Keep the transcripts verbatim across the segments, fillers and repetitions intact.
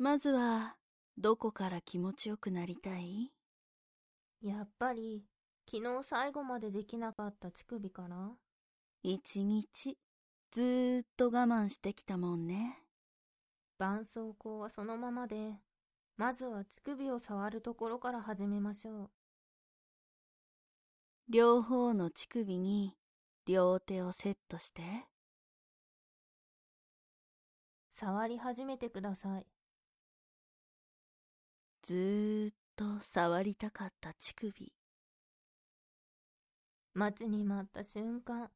まずは、どこから気持ちよくなりたい？ やっぱり、昨日最後までできなかった乳首から。 一日、ずーっと我慢してきたもんね。 絆創膏はそのままで、まずは乳首を触るところから始めましょう。 両方の乳首に、両手をセットして。 触り始めてください。 ずーっと触りたかった乳首。 待ちに待った瞬間。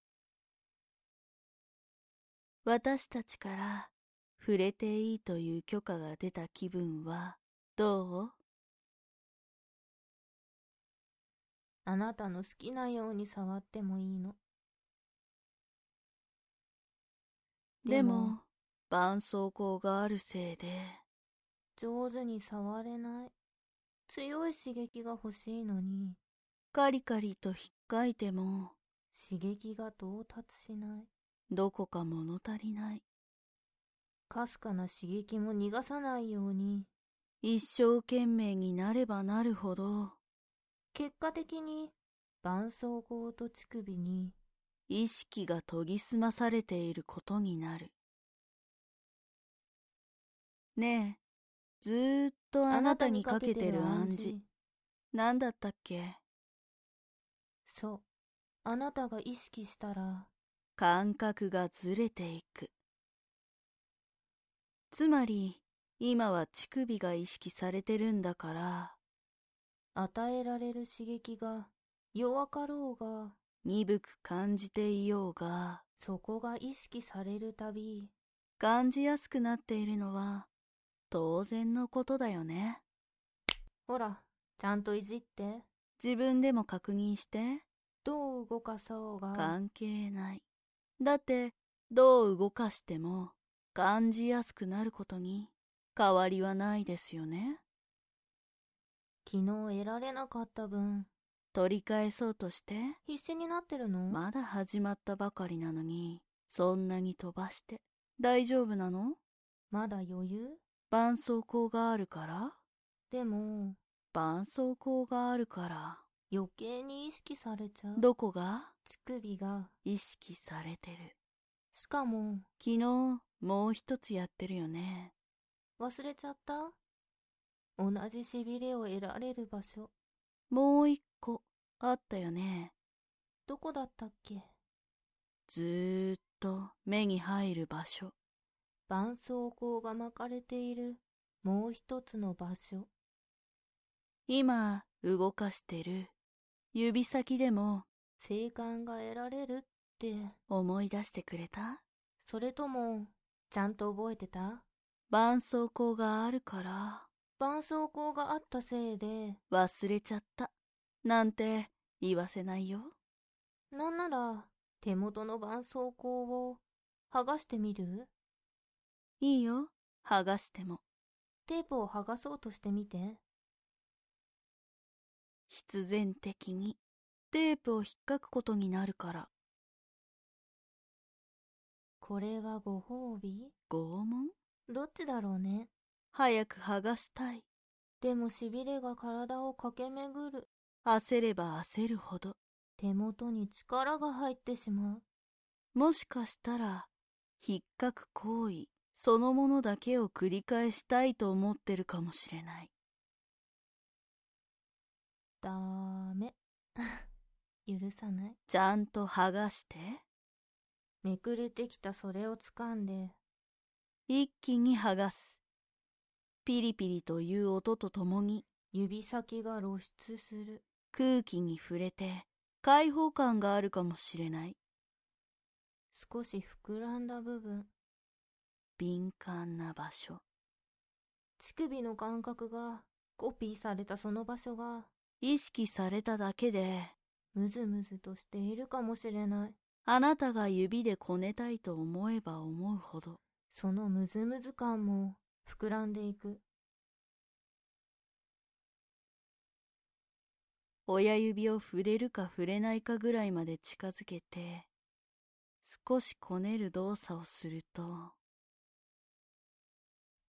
私たちから触れていいという許可が出た気分はどう？ あなたの好きなように触ってもいいの。 でも、絆創膏があるせいで、 上手に触れない。強い刺激が欲しいのに、 カリカリと引っかいても、 刺激が到達しない。 どこか物足りない。 かすかな刺激も逃がさないように、 一生懸命になればなるほど、 結果的に、絆創膏と乳首に、 意識が研ぎ澄まされていることになる。ねえ、ずーっとあなたにかけてる暗示、なんだったっけ？ そう、あなたが意識したら、 感覚がずれていく。つまり、今は乳首が意識されてるんだから、 与えられる刺激が弱かろうが、 鈍く感じていようが、 そこが意識されるたび、 感じやすくなっているのは当然のことだよね。 ほら、ちゃんといじって。 自分でも確認して。 どう動かそうが。 関係ない。だって、どう動かしても感じやすくなることに変わりはないですよね。 昨日得られなかった分、 取り返そうとして必死になってるの？ まだ始まったばかりなのに、そんなに飛ばして大丈夫なの？ まだ余裕？ 絆創膏があるから？ でも、 絆創膏があるから。 余計に意識されちゃう。 どこが？ 乳首が。 意識されてる。 しかも、 昨日もう一つやってるよね。 忘れちゃった？同じしびれを得られる場所。 もう一個あったよね。 どこだったっけ？ ずーっと目に入る場所。 絆創膏が巻かれているもう一つの場所。 今動かしてる指先でも生還が得られるって思い出してくれた？ それともちゃんと覚えてた？ 絆創膏があるから絆創膏があったせいで忘れちゃったなんて言わせないよ。 なんなら手元の絆創膏を剥がしてみる？ いいよ、剥がしても。 テープを剥がそうとしてみて。 必然的にテープを引っかくことになるから。 これはご褒美？ 拷問？ どっちだろうね。 早く剥がしたい。 でもしびれが体を駆け巡る。 焦れば焦るほど手元に力が入ってしまう。 もしかしたら引っかく行為そのものだけを繰り返したいと思ってるかもしれない。 ダメ許さない。 ちゃんと剥がして。 めくれてきたそれを掴んで一気に剥がす。ピリピリという音とともに指先が露出する。 空気に触れて開放感があるかもしれない。 少し膨らんだ部分。 敏感な場所。 乳首の感覚がコピーされたその場所が意識されただけでムズムズとしているかもしれない。 あなたが指でこねたいと思えば思うほどそのムズムズ感も膨らんでいく。 親指を触れるか触れないかぐらいまで近づけて少しこねる動作をすると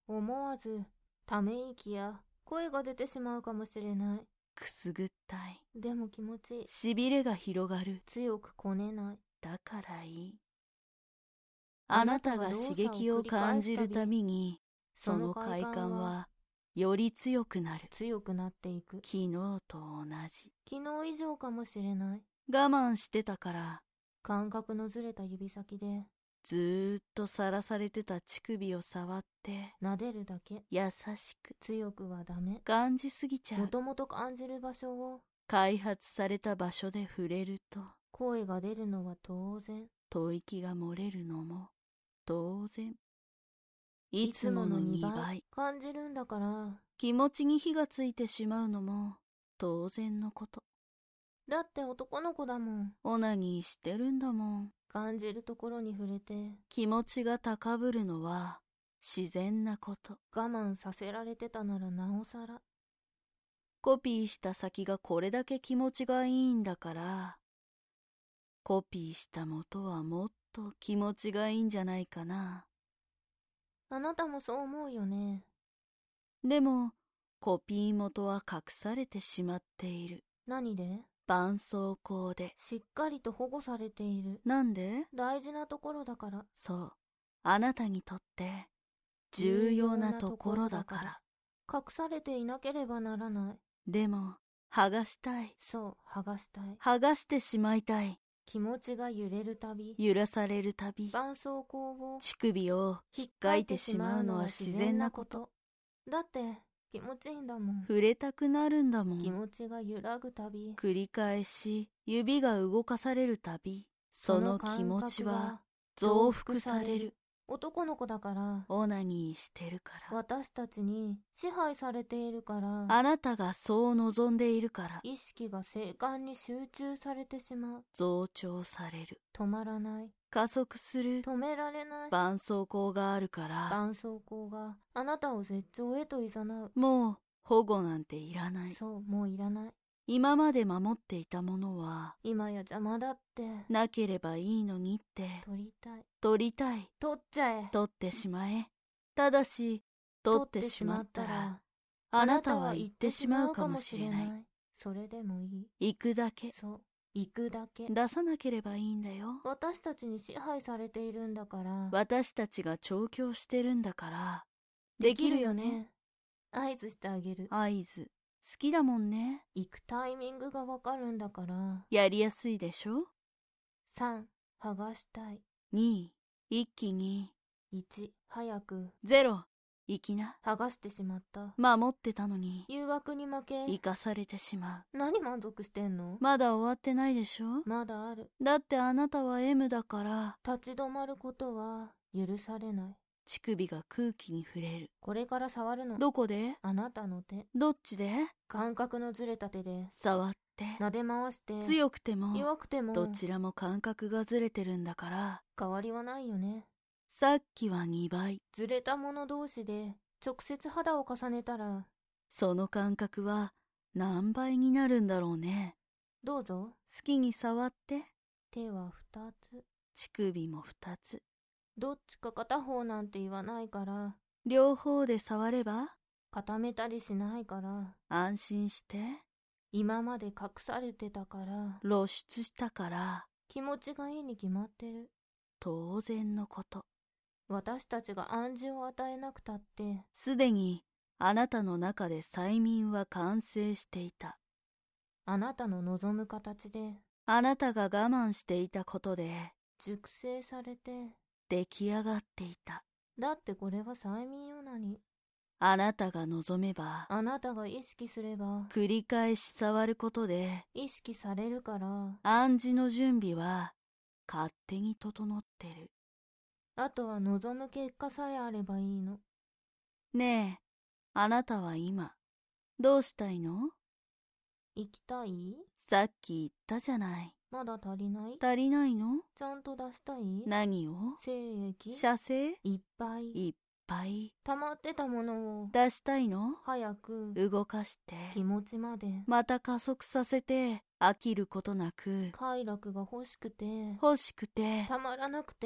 思わずため息や声が出てしまうかもしれない。 くすぐったい。 でも気持ちいい。 しびれが広がる。 強くこねない。 だからいい。あなたが刺激を感じるたびに、その快感はより強くなる。 強くなっていく。 昨日と同じ。 昨日以上かもしれない。 我慢してたから、 感覚のずれた指先でずーっとさらされてた乳首を触って、 撫でるだけ。 優しく。 強くはダメ。 感じすぎちゃう。 もともと感じる場所を開発された場所で触れると、 声が出るのは当然。 吐息が漏れるのも当然。いつものにばい感じるんだから。 気持ちに火がついてしまうのも当然のこと。 だって男の子だもん。 オナニーしてるんだもん。 感じるところに触れて気持ちが高ぶるのは自然なこと。 我慢させられてたならなおさら。 コピーした先がこれだけ気持ちがいいんだから、コピーした元はもっと気持ちがいいんじゃないかな。 あなたもそう思うよね。 でもコピー元は隠されてしまっている。 何で？ 絆創膏で。 しっかりと保護されている。 なんで？ 大事なところだから。 そう、あなたにとって重要なところだから。 隠されていなければならない。 でも剥がしたい。 そう、剥がしたい。 剥がしてしまいたい。 気持ちが揺れるたび、 揺らされるたび、 絆創膏を乳首を引っかいてしまうのは自然なこと。 だって気持ちいいんだもん。 触れたくなるんだもん。 気持ちが揺らぐたび、 繰り返し指が動かされるたび、その気持ちは増幅される。 男の子だから、 オナニーしてるから、 私たちに支配されているから、 あなたがそう望んでいるから、 意識が静観に集中されてしまう。 増長される。 止まらない。 加速する。 止められない。 絆創膏があるから、 絆創膏があなたを絶頂へと誘う。 もう保護なんていらない。 そう、もういらない。 今まで守っていたものは今や邪魔だって。 なければいいのにって。 取りたい。 取りたい。 取っちゃえ。 取ってしまえ。ただし取ってしまったら、あなたは行ってしまうかもしれない。 それでもいい。 行くだけ。 そう、行くだけ。 出さなければいいんだよ。 私たちに支配されているんだから。 私たちが調教してるんだから。 できるよね。合図してあげる。 合図好きだもんね。 行くタイミングがわかるんだから。 やりやすいでしょ。 さん、剥がしたい。 に、一気に。 いち、早く。 ゼロ、行きな。 剥がしてしまった。 守ってたのに。 誘惑に負け。 生かされてしまう。何満足してんの？ まだ終わってないでしょ。 まだある。 だってあなたは エム だから。 立ち止まることは許されない。 乳首が空気に触れる。 これから触るの。 どこで？ あなたの手。 どっちで？ 感覚のずれた手で触って、 撫で回して。 強くても弱くてもどちらも感覚がずれてるんだから。 変わりはないよね。 さっきはにばい。 ずれたもの同士で直接肌を重ねたら、 その感覚は何倍になるんだろうね。 どうぞ。 好きに触って。 手は二つ。 乳首も二つ。 どっちか片方なんて言わないから。 両方で触れば？ 固めたりしないから。 安心して。 今まで隠されてたから。 露出したから。 気持ちがいいに決まってる。 当然のこと。 私たちが暗示を与えなくたって。 すでにあなたの中で催眠は完成していた。 あなたの望む形で。 あなたが我慢していたことで熟成されて出来上がっていた。 だってこれは催眠オナニー。 あなたが望めば、 あなたが意識すれば、 繰り返し触ることで意識されるから、 暗示の準備は勝手に整ってる。 あとは望む結果さえあればいいの。 ねえ、あなたは今どうしたいの？ 行きたい？ さっき言ったじゃない。 まだ足りない？ 足りないの？ ちゃんと出したい？ 何を？ 精液？ 射精？ いっぱいいっぱい溜まってたものを出したいの？ 早く動かして気持ちまでまた加速させて飽きることなく快楽が欲しくて欲しくてたまらなくて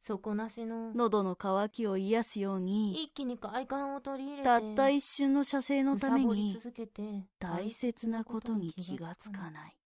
底なしの喉の渇きを癒すように、 一気に快感を取り入れて、 たった一瞬の射精のため貪りに続けて大切なことに気がつかない。